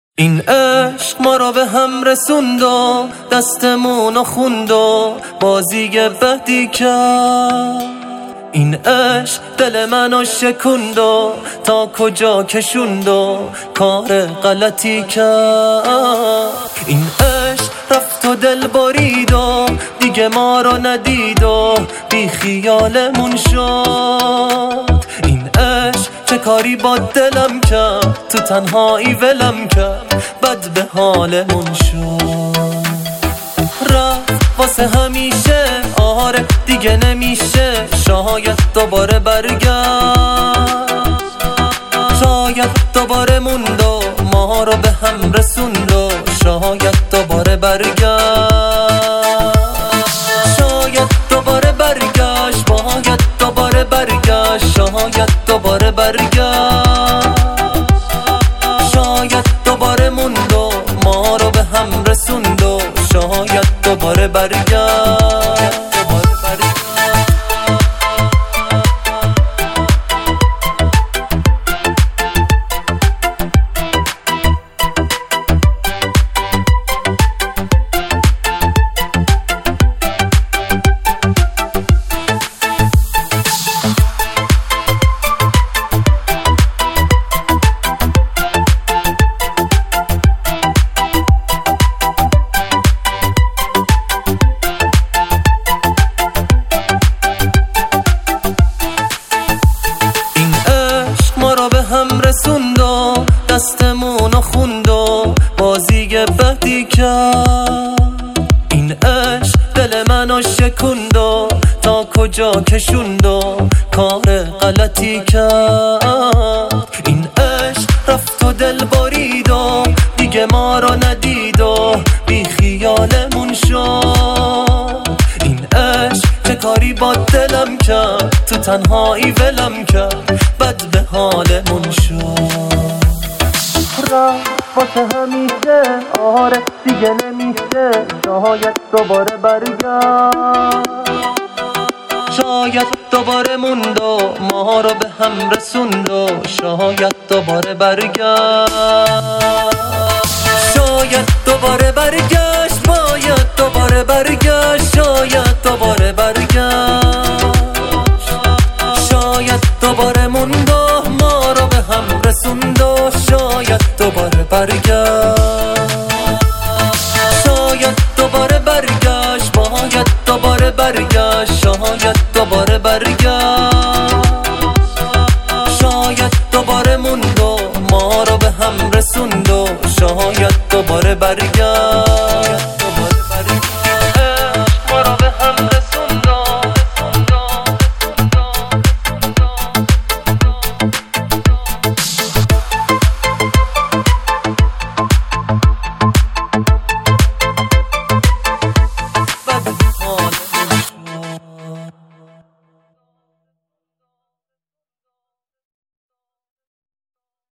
این عشق ما را به هم رسوند و دستمونو خوند و بازی بدی کرد. این عشق دل منو شکند و تا کجا کشوند و کار غلطی کرد. این عشق رفت و دل برید و دیگه ما رو ندید و بی خیالمون شد. این عشق چه کاری با دلم کرد، تو تنهایی ولم کرد، بد به حالمون شد. رفت واسه همیشه، آره دیگه نمیشه، شاید دوباره برگشت، شاید دوباره موند و ما رو به هم رسوند و شاید دوباره برگشت، شاید دوباره برگشت، باید دوباره برگشت، شاید دوباره برگشت، شاید دوباره موند و ما رو به هم رسوند و شاید دوباره برگشت. رسوند و دستمونو خوند و بازی بدی کرد. این عشق دل منو شکند و تا کجا کشوند و کار غلطی کرد. این عشق رفت و دل برید و دیگه ما رو ندید و بی خیالمون شد. این عشق چه کاری با دلم کرد، تو تنهایی ولم کرد، بد به حالمون شد. رفت واسه همیشه، آره دیگه نمیشه، شاید دوباره برگشت، شاید دوباره موند و ما رو به هم رسوند و شاید دوباره برگشت، شاید دوباره برگشت، باید دوباره برگشت، شاید دوباره برگشت، شاید دوباره موند و ما رو به هم رسوند و شاید دوباره برگشت، شاید دوباره برگشت، باید دوباره برگشت، شاید دوباره برگشت، شاید دوباره موند و ما رو به هم رسوند و شاید دوباره برگشت.